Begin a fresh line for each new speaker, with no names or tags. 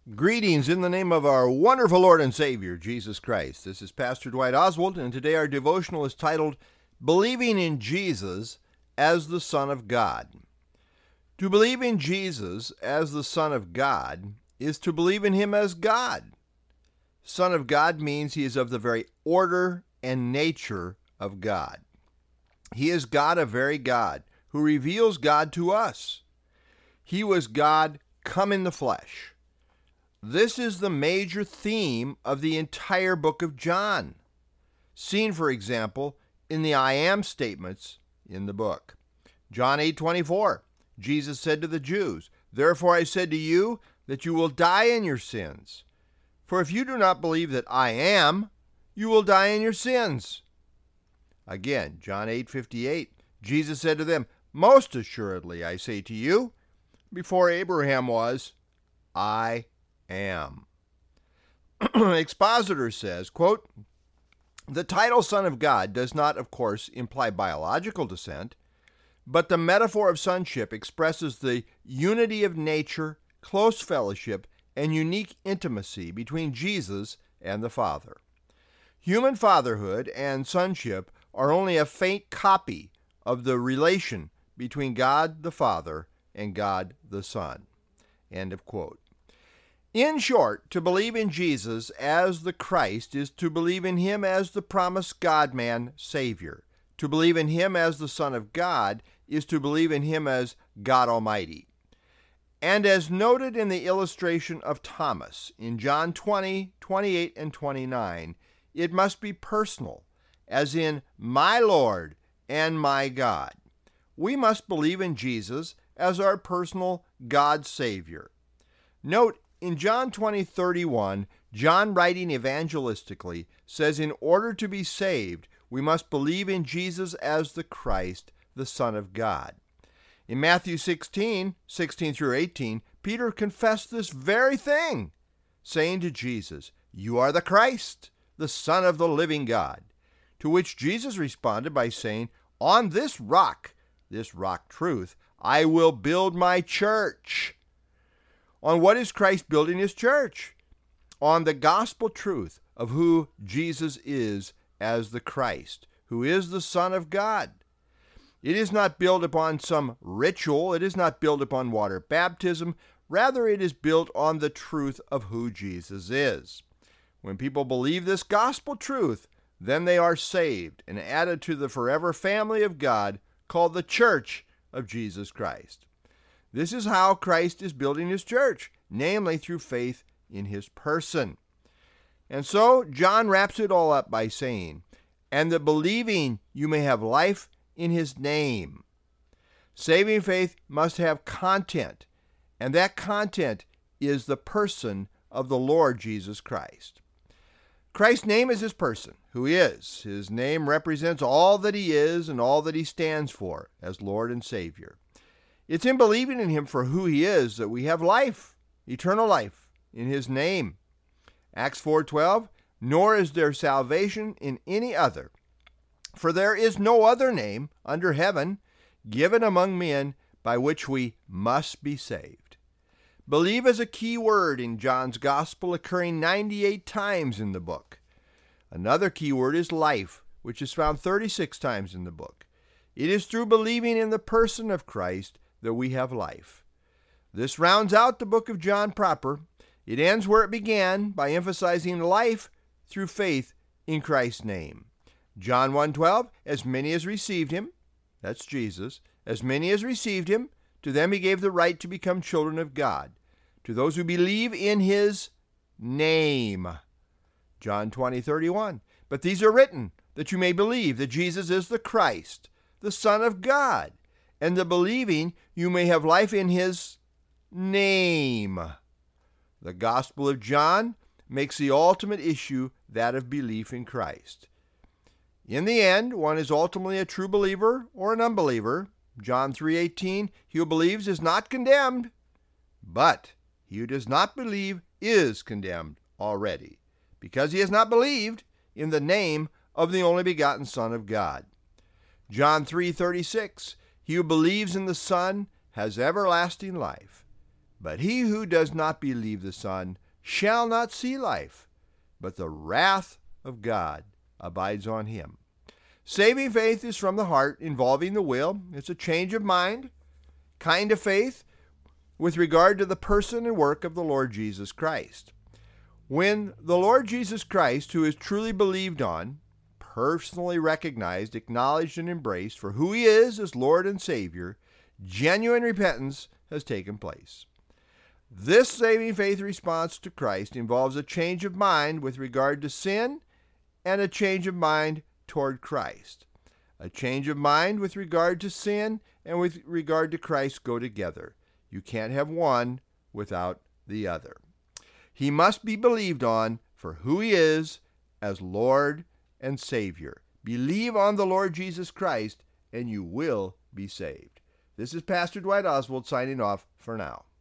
Greetings in the name of our wonderful Lord and Savior, Jesus Christ. This is Pastor Dwight Oswald, and today our devotional is titled, Believing in Jesus as the Son of God. To believe in Jesus as the Son of God is to believe in Him as God. Son of God means He is of the very order and nature of God. He is God, a very God, who reveals God to us. He was God come in the flesh. This is the major theme of the entire book of John, seen, for example, in the I am statements in the book. John 8:24, Jesus said to the Jews, "Therefore I said to you that you will die in your sins. For if you do not believe that I am, you will die in your sins." Again, John 8:58, Jesus said to them, "Most assuredly I say to you, before Abraham was, I am." Expositor says, quote, "The title Son of God does not, of course, imply biological descent, but the metaphor of sonship expresses the unity of nature, close fellowship, and unique intimacy between Jesus and the Father. Human fatherhood and sonship are only a faint copy of the relation between God the Father and God the Son." End of quote. In short, to believe in Jesus as the Christ is to believe in Him as the promised God-man Savior. To believe in Him as the Son of God is to believe in Him as God Almighty. And as noted in the illustration of Thomas in John 20:28 and 29, it must be personal, as in my Lord and my God. We must believe in Jesus as our personal God Savior. Note, in John 20:31, John, writing evangelistically, says in order to be saved, we must believe in Jesus as the Christ, the Son of God. In Matthew 16 through 18, Peter confessed this very thing, saying to Jesus, "You are the Christ, the Son of the living God." To which Jesus responded by saying, "On this rock truth, I will build my church." On what is Christ building His church? On the gospel truth of who Jesus is as the Christ, who is the Son of God. It is not built upon some ritual. It is not built upon water baptism. Rather, it is built on the truth of who Jesus is. When people believe this gospel truth, then they are saved and added to the forever family of God called the Church of Jesus Christ. This is how Christ is building His church, namely through faith in His person. And so John wraps it all up by saying, "And that believing you may have life in His name." Saving faith must have content, and that content is the person of the Lord Jesus Christ. Christ's name is His person, who He is. His name represents all that He is and all that He stands for as Lord and Savior. It's in believing in Him for who He is that we have life, eternal life, in His name. Acts 4:12, "Nor is there salvation in any other, for there is no other name under heaven given among men by which we must be saved." Believe is a key word in John's Gospel, occurring 98 times in the book. Another key word is life, which is found 36 times in the book. It is through believing in the person of Christ that we have life. This rounds out the book of John proper. It ends where it began by emphasizing life through faith in Christ's name. John 1:12, "As many as received Him," that's Jesus, "as many as received Him, to them He gave the right to become children of God, to those who believe in His name." John 20:31, "But these are written that you may believe that Jesus is the Christ, the Son of God, and the believing you may have life in His name." The Gospel of John makes the ultimate issue that of belief in Christ. In the end, one is ultimately a true believer or an unbeliever. John 3:18, "He who believes is not condemned, but he who does not believe is condemned already, because he has not believed in the name of the only begotten Son of God." John 3:36, "He who believes in the Son has everlasting life, But he who does not believe the Son shall not see life, but the wrath of God abides on him. Saving faith is from the heart, involving the will. It's a change of mind, kind of faith with regard to the person and work of the Lord Jesus Christ. When the Lord Jesus Christ, who is truly believed on, personally recognized, acknowledged, and embraced for who he is as Lord and Savior, genuine repentance has taken place. This saving faith response to Christ involves a change of mind with regard to sin and a change of mind toward Christ. A change of mind with regard to sin and with regard to Christ go together. You can't have one without the other. He must be believed on for who he is as Lord and Savior. Believe on the Lord Jesus Christ and you will be saved. This is Pastor Dwight Oswald signing off for now.